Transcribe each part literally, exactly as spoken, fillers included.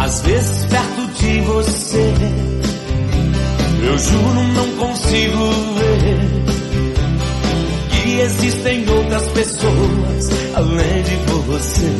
Às vezes perto de você eu juro não consigo ver que existem outras pessoas além de você.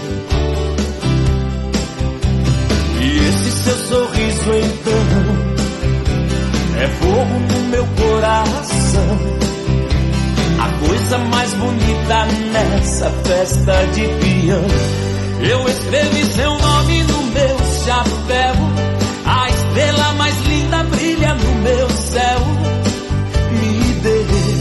E esse seu sorriso então é fogo no meu coração, a coisa mais bonita nessa festa de peão. Eu escrevi seu nome no meu chapéu, a estrela mais linda brilha no meu céu. Me dê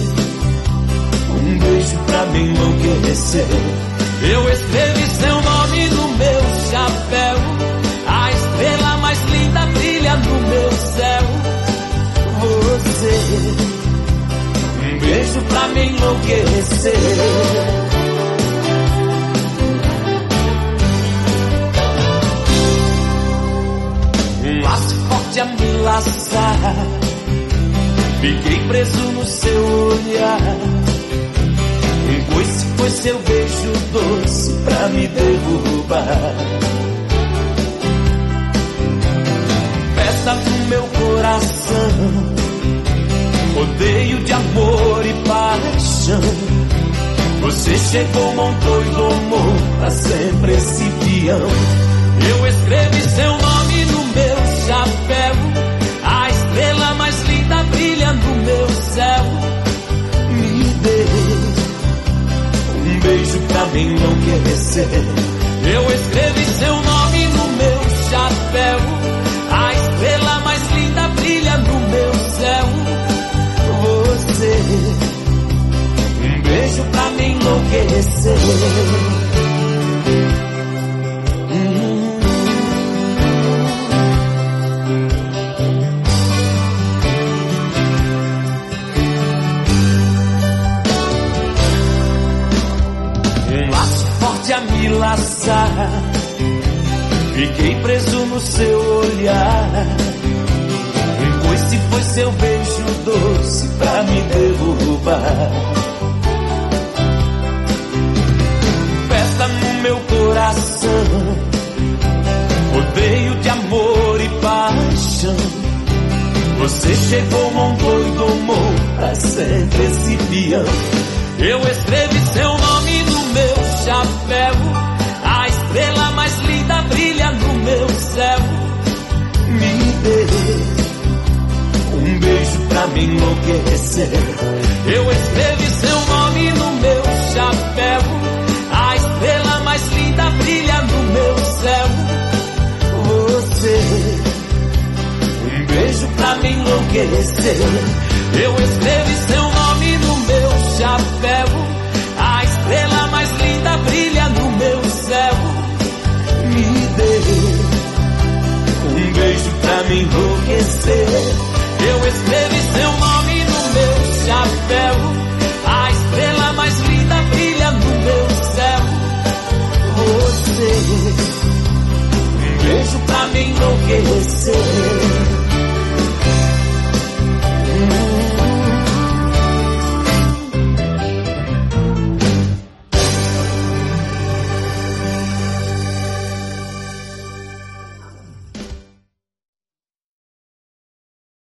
um beijo pra me enlouquecer. Eu escrevi seu nome no meu chapéu, a estrela mais linda brilha no meu céu. Você, um beijo pra me enlouquecer. Um laço forte a me laçar, fiquei preso no seu olhar. Um coice foi seu beijo doce pra me derrubar. Festa no meu coração, rodeio de amor e paixão. Você chegou, montou e domou pra sempre esse peão. Eu escrevi seu nome no meu chapéu, a estrela mais linda brilha no meu céu. Me dê um beijo pra me enlouquecer. Eu escrevi seu nome no meu chapéu, a estrela mais linda brilha no meu céu. Você, um beijo pra me enlouquecer. A me laçar, fiquei preso no seu olhar. Um coice foi seu beijo doce pra me derrubar. Festa no meu coração, rodeio de amor e paixão. Você chegou, montou e domou pra sempre esse peão. Eu escrevi seu nome no meu chapéu, a estrela mais linda brilha no meu céu. Me dê um beijo pra me enlouquecer. Eu escrevi seu nome no meu chapéu, a estrela mais linda brilha no meu céu. Você, um beijo pra me enlouquecer. Eu escrevi seu nome no meu chapéu, a estrela mais linda brilha no meu céu. Me dê um beijo pra me enlouquecer. Eu escrevi seu nome no meu chapéu, a estrela mais linda brilha no meu céu. Você, um beijo pra me enlouquecer.